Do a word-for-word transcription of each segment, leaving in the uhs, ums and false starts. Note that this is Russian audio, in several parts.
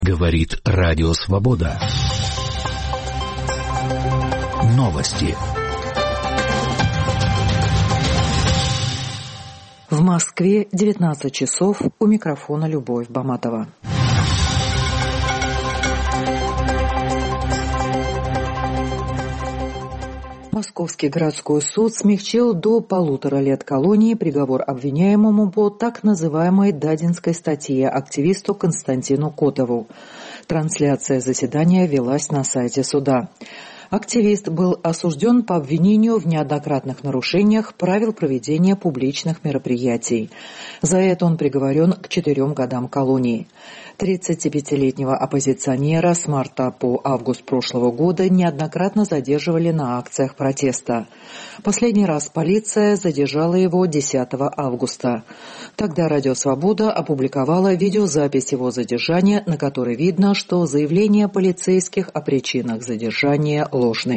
Говорит Радио Свобода. Новости. В Москве девятнадцать часов, у микрофона Любовь Баматова. Московский городской суд смягчил до полутора лет колонии приговор обвиняемому по так называемой Дадинской статье активисту Константину Котову. Трансляция заседания велась на сайте суда. Активист был осужден по обвинению в неоднократных нарушениях правил проведения публичных мероприятий. За это он приговорен к четырем годам колонии. тридцатипятилетнего оппозиционера с марта по август прошлого года неоднократно задерживали на акциях протеста. Последний раз полиция задержала его десятого августа. Тогда Радио Свобода опубликовала видеозапись его задержания, на которой видно, что заявления полицейских о причинах задержания ложны.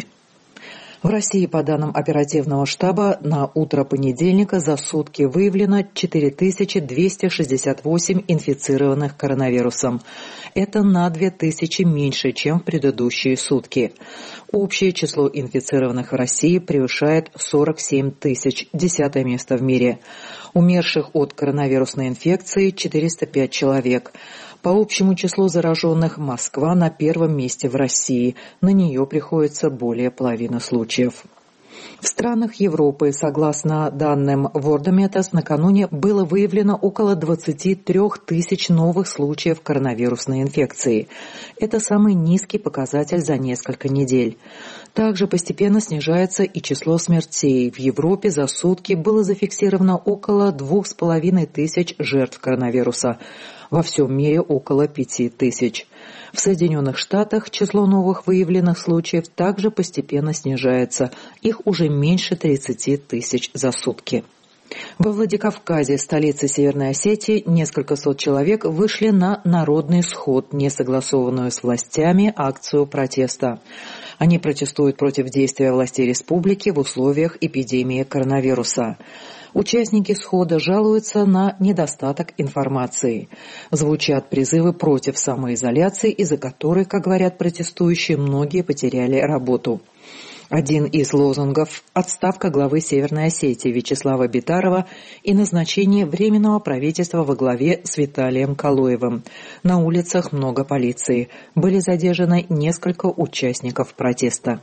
В России, по данным оперативного штаба, на утро понедельника за сутки выявлено четыре тысячи двести шестьдесят восемь инфицированных коронавирусом. Это на две тысячи меньше, чем в предыдущие сутки. Общее число инфицированных в России превышает сорок семь тысяч, десятое место в мире. Умерших от коронавирусной инфекции четыреста пять человек. По общему числу зараженных Москва на первом месте в России. На нее приходится более половины случаев. В странах Европы, согласно данным Worldometers, накануне было выявлено около двадцати трёх тысяч новых случаев коронавирусной инфекции. Это самый низкий показатель за несколько недель. Также постепенно снижается и число смертей. В Европе за сутки было зафиксировано около двух с половиной тысяч жертв коронавируса. Во всем мире около пяти тысяч. В Соединенных Штатах число новых выявленных случаев также постепенно снижается. Их уже меньше тридцати тысяч за сутки. Во Владикавказе, столице Северной Осетии, несколько сот человек вышли на народный сход, не согласованную с властями акцию протеста. Они протестуют против действия властей республики в условиях эпидемии коронавируса. Участники схода жалуются на недостаток информации. Звучат призывы против самоизоляции, из-за которой, как говорят протестующие, многие потеряли работу. Один из лозунгов – отставка главы Северной Осетии Вячеслава Битарова и назначение Временного правительства во главе с Виталием Калоевым. На улицах много полиции. Были задержаны несколько участников протеста.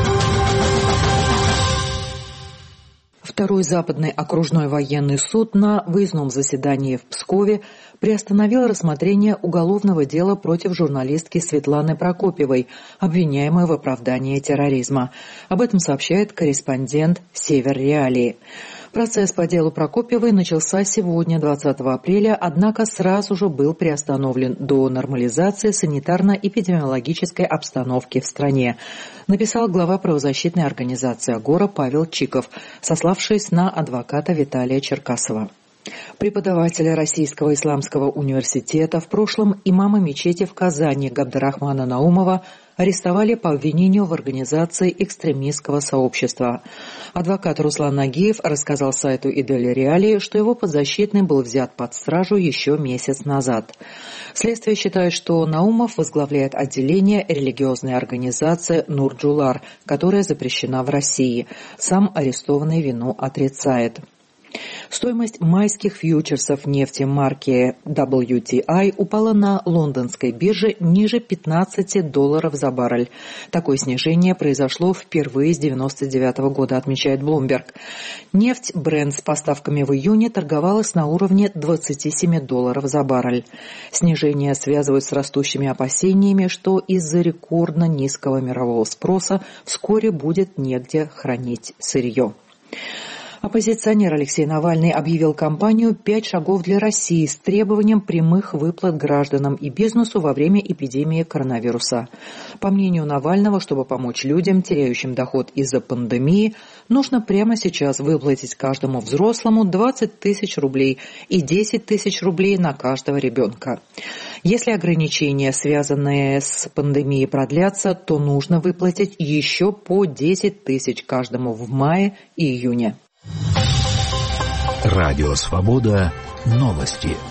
Второй Западный окружной военный суд на выездном заседании в Пскове приостановил рассмотрение уголовного дела против журналистки Светланы Прокопьевой, обвиняемой в оправдании терроризма. Об этом сообщает корреспондент «Север Реалии». Процесс по делу Прокопьевой начался сегодня, двадцатого апреля, однако сразу же был приостановлен до нормализации санитарно-эпидемиологической обстановки в стране, написал глава правозащитной организации «Агора» Павел Чиков, сославшись на адвоката Виталия Черкасова. Преподавателя Российского исламского университета, в прошлом имама мечети в Казани Габдрахмана Наумова арестовали по обвинению в организации экстремистского сообщества. Адвокат Руслан Нагиев рассказал сайту «Идель Реалии», что его подзащитный был взят под стражу еще месяц назад. Следствие считает, что Наумов возглавляет отделение религиозной организации «Нурджулар», которая запрещена в России. Сам арестованный вину отрицает. Стоимость майских фьючерсов нефти марки дабл ю ти ай упала на лондонской бирже ниже пятнадцати долларов за баррель. Такое снижение произошло впервые с девяносто девятого года, отмечает Bloomberg. Нефть Brent с поставками в июне торговалась на уровне двадцати семи долларов за баррель. Снижение связывают с растущими опасениями, что из-за рекордно низкого мирового спроса вскоре будет негде хранить сырье. Оппозиционер Алексей Навальный объявил кампанию «Пять шагов для России» с требованием прямых выплат гражданам и бизнесу во время эпидемии коронавируса. По мнению Навального, чтобы помочь людям, теряющим доход из-за пандемии, нужно прямо сейчас выплатить каждому взрослому двадцать тысяч рублей и десять тысяч рублей на каждого ребенка. Если ограничения, связанные с пандемией, продлятся, то нужно выплатить еще по десять тысяч каждому в мае и июне. Радио Свобода. Новости.